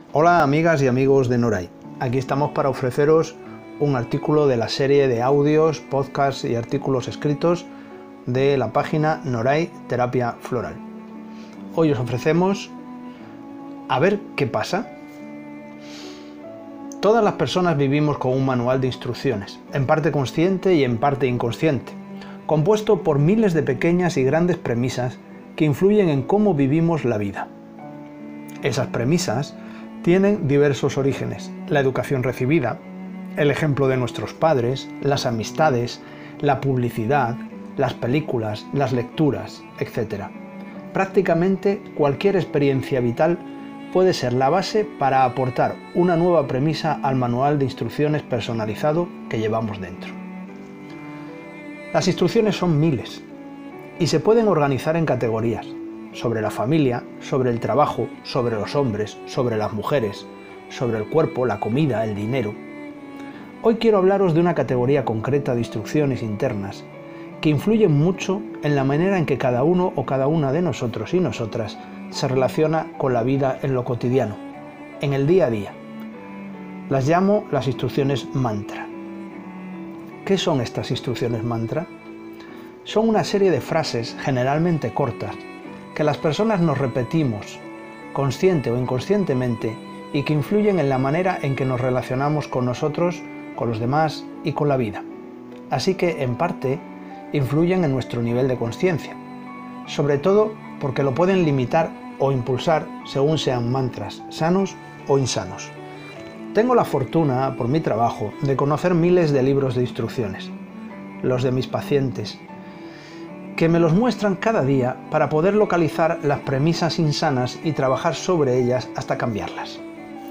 Hola amigas y amigos de Noray. Aquí estamos para ofreceros un artículo de la serie de audios, podcasts y artículos escritos de la página Noray Terapia Floral. Hoy os ofrecemos A ver qué pasa. Todas las personas vivimos con un manual de instrucciones, en parte consciente y en parte inconsciente, compuesto por miles de pequeñas y grandes premisas que influyen en cómo vivimos la vida. Esas premisas tienen diversos orígenes: la educación recibida, el ejemplo de nuestros padres, las amistades, la publicidad, las películas, las lecturas, etc. Prácticamente cualquier experiencia vital puede ser la base para aportar una nueva premisa al manual de instrucciones personalizado que llevamos dentro. Las instrucciones son miles y se pueden organizar en categorías: sobre la familia, sobre el trabajo, sobre los hombres, sobre las mujeres, sobre el cuerpo, la comida, el dinero. Hoy quiero hablaros de una categoría concreta de instrucciones internas que influyen mucho en la manera en que cada uno o cada una de nosotros y nosotras se relaciona con la vida en lo cotidiano, en el día a día. Las llamo las instrucciones mantra. ¿Qué son estas instrucciones mantra? Son una serie de frases generalmente cortas que las personas nos repetimos, consciente o inconscientemente, y que influyen en la manera en que nos relacionamos con nosotros, con los demás y con la vida. Así que, en parte, influyen en nuestro nivel de conciencia, sobre todo porque lo pueden limitar o impulsar según sean mantras sanos o insanos. Tengo la fortuna, por mi trabajo, de conocer miles de libros de instrucciones, los de mis pacientes, que me los muestran cada día para poder localizar las premisas insanas y trabajar sobre ellas hasta cambiarlas.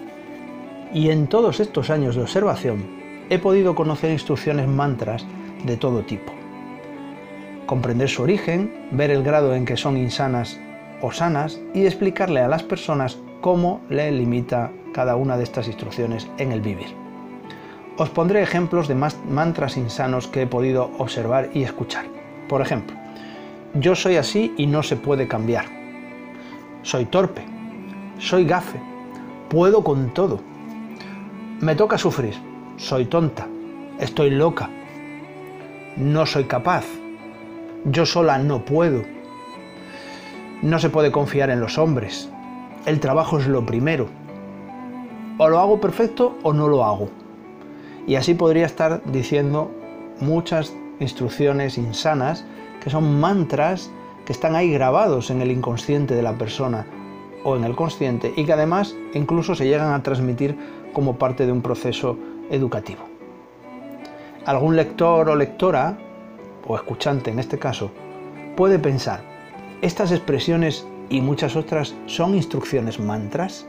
Y en todos estos años de observación he podido conocer instrucciones mantras de todo tipo, comprender su origen, ver el grado en que son insanas o sanas y explicarle a las personas cómo le limita cada una de estas instrucciones en el vivir. Os pondré ejemplos de mantras insanos que he podido observar y escuchar. Por ejemplo: yo soy así y no se puede cambiar. Soy torpe. Soy gafe. Puedo con todo. Me toca sufrir. Soy tonta. Estoy loca. No soy capaz. Yo sola no puedo. No se puede confiar en los hombres. El trabajo es lo primero. O lo hago perfecto o no lo hago. Y así podría estar diciendo muchas instrucciones insanas que son mantras que están ahí grabados en el inconsciente de la persona o en el consciente y que además incluso se llegan a transmitir como parte de un proceso educativo. Algún lector o lectora, o escuchante en este caso, puede pensar: ¿estas expresiones y muchas otras son instrucciones mantras?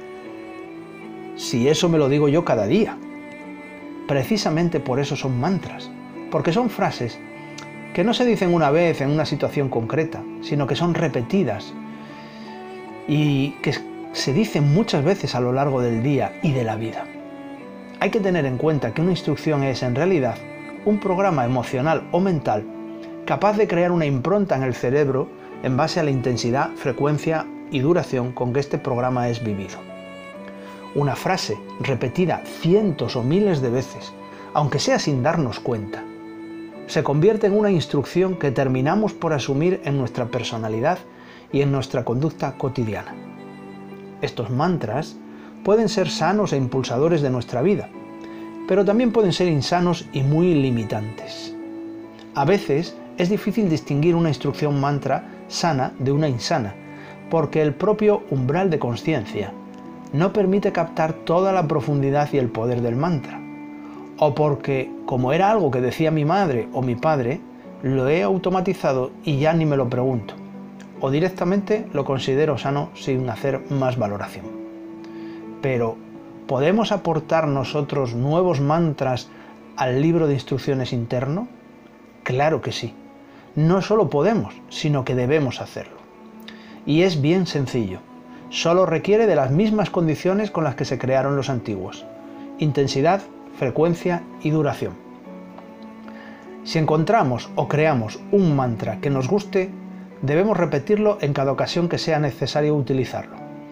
Si eso me lo digo yo cada día. Precisamente por eso son mantras, porque son frases que no se dicen una vez en una situación concreta, sino que son repetidas y que se dicen muchas veces a lo largo del día y de la vida. Hay que tener en cuenta que una instrucción es, en realidad, un programa emocional o mental capaz de crear una impronta en el cerebro en base a la intensidad, frecuencia y duración con que este programa es vivido. Una frase repetida cientos o miles de veces, aunque sea sin darnos cuenta, se convierte en una instrucción que terminamos por asumir en nuestra personalidad y en nuestra conducta cotidiana. Estos mantras pueden ser sanos e impulsadores de nuestra vida, pero también pueden ser insanos y muy limitantes. A veces es difícil distinguir una instrucción mantra sana de una insana, porque el propio umbral de conciencia no permite captar toda la profundidad y el poder del mantra, o porque, como era algo que decía mi madre o mi padre, lo he automatizado y ya ni me lo pregunto, o directamente lo considero sano sin hacer más valoración. Pero, ¿podemos aportar nosotros nuevos mantras al libro de instrucciones interno? Claro que sí. No solo podemos, sino que debemos hacerlo. Y es bien sencillo. Solo requiere de las mismas condiciones con las que se crearon los antiguos: intensidad, frecuencia y duración. Si encontramos o creamos un mantra que nos guste, debemos repetirlo en cada ocasión que sea necesario utilizarlo.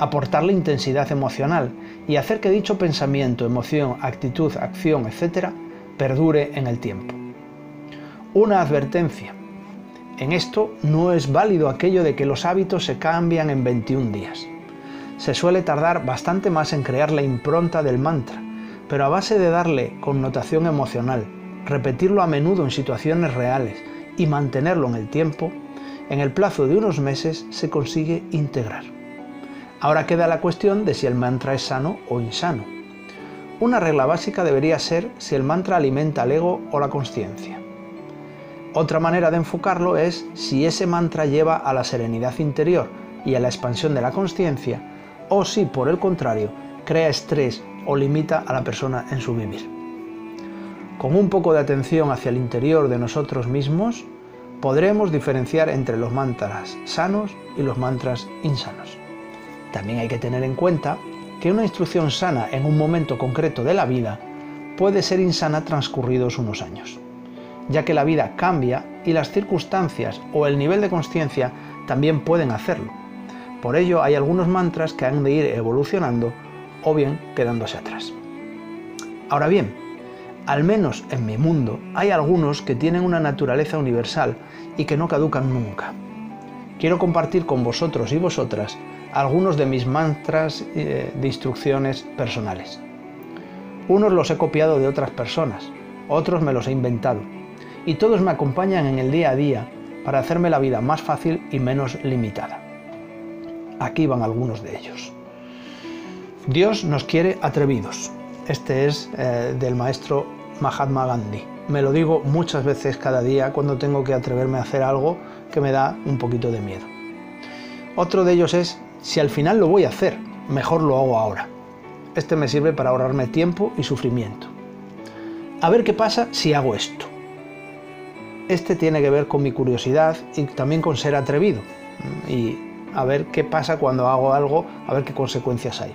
aportarle intensidad emocional y hacer que dicho pensamiento, emoción, actitud, acción, etc. perdure en el tiempo. Una advertencia. En esto no es válido aquello de que los hábitos se cambian en 21 días. Se suele tardar bastante más en crear la impronta del mantra, pero a base de darle connotación emocional, repetirlo a menudo en situaciones reales y mantenerlo en el tiempo, en el plazo de unos meses se consigue integrar. Ahora queda la cuestión de si el mantra es sano o insano. Una regla básica debería ser si el mantra alimenta al ego o la consciencia. Otra manera de enfocarlo es si ese mantra lleva a la serenidad interior y a la expansión de la consciencia, o si, por el contrario, crea estrés o limita a la persona en su vivir. Con un poco de atención hacia el interior de nosotros mismos, podremos diferenciar entre los mantras sanos y los mantras insanos. También hay que tener en cuenta que una instrucción sana en un momento concreto de la vida puede ser insana transcurridos unos años, ya que la vida cambia y las circunstancias o el nivel de consciencia también pueden hacerlo. Por ello hay algunos mantras que han de ir evolucionando o bien quedándose atrás. Ahora bien, al menos en mi mundo hay algunos que tienen una naturaleza universal y que no caducan nunca. Quiero compartir con vosotros y vosotras algunos de mis mantras de instrucciones personales. Unos los he copiado de otras personas, otros me los he inventado, y todos me acompañan en el día a día para hacerme la vida más fácil y menos limitada. Aquí van algunos de ellos. Dios nos quiere atrevidos. Este es del maestro Mahatma Gandhi. Me lo digo muchas veces cada día cuando tengo que atreverme a hacer algo que me da un poquito de miedo. Otro de ellos es, si al final lo voy a hacer, mejor lo hago ahora. Este me sirve para ahorrarme tiempo y sufrimiento. A ver qué pasa si hago esto. Este tiene que ver con mi curiosidad y también con ser atrevido. Y a ver qué pasa cuando hago algo, a ver qué consecuencias hay.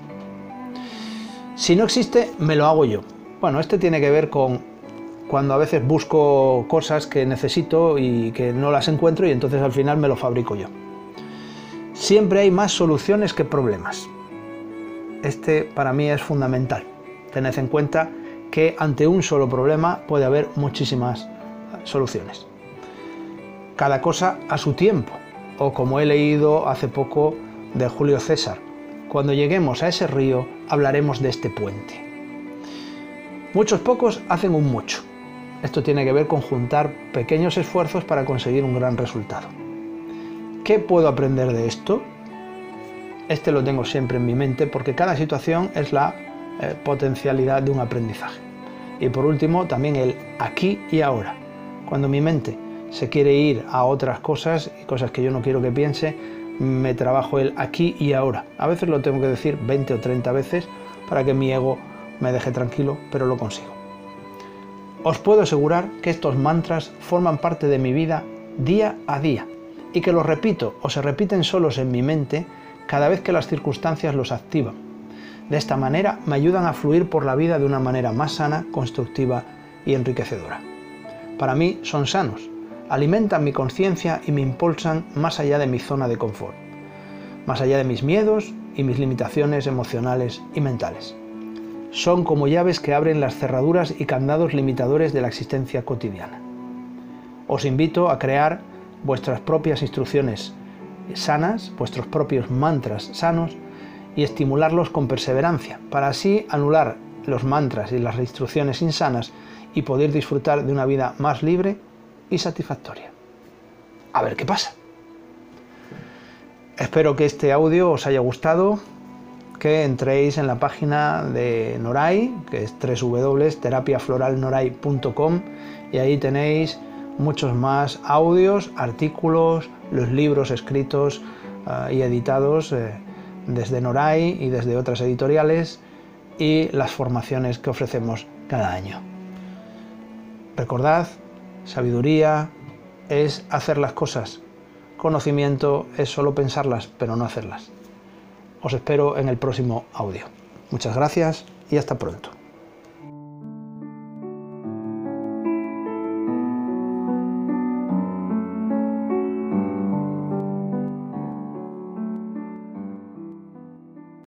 Si no existe, me lo hago yo. Bueno, este tiene que ver con cuando a veces busco cosas que necesito y que no las encuentro y entonces al final me lo fabrico yo. Siempre hay más soluciones que problemas. Este para mí es fundamental. Tened en cuenta que ante un solo problema puede haber muchísimas soluciones. Cada cosa a su tiempo, o como he leído hace poco de Julio César, cuando lleguemos a ese río hablaremos de este puente. Muchos pocos hacen un mucho. Esto tiene que ver con juntar pequeños esfuerzos para conseguir un gran resultado. ¿Qué puedo aprender de esto? Este lo tengo siempre en mi mente porque cada situación es la potencialidad de un aprendizaje. Y por último, también el aquí y ahora. Cuando mi mente se quiere ir a otras cosas, y cosas que yo no quiero que piense, me trabajo el aquí y ahora. A veces lo tengo que decir 20 o 30 veces para que mi ego me deje tranquilo, pero lo consigo. Os puedo asegurar que estos mantras forman parte de mi vida día a día y que los repito o se repiten solos en mi mente cada vez que las circunstancias los activan. De esta manera me ayudan a fluir por la vida de una manera más sana, constructiva y enriquecedora. Para mí son sanos, alimentan mi conciencia y me impulsan más allá de mi zona de confort, más allá de mis miedos y mis limitaciones emocionales y mentales. Son como llaves que abren las cerraduras y candados limitadores de la existencia cotidiana. Os invito a crear vuestras propias instrucciones sanas, vuestros propios mantras sanos y estimularlos con perseverancia, para así anular los mantras y las instrucciones insanas y poder disfrutar de una vida más libre y satisfactoria. A ver qué pasa. Espero que este audio os haya gustado, que entréis en la página de Noray, que es www.terapiafloralnoray.com, y ahí tenéis muchos más audios, artículos, los libros escritos y editados desde Noray y desde otras editoriales y las formaciones que ofrecemos cada año. Recordad, sabiduría es hacer las cosas, conocimiento es solo pensarlas pero no hacerlas. Os espero en el próximo audio. Muchas gracias y hasta pronto.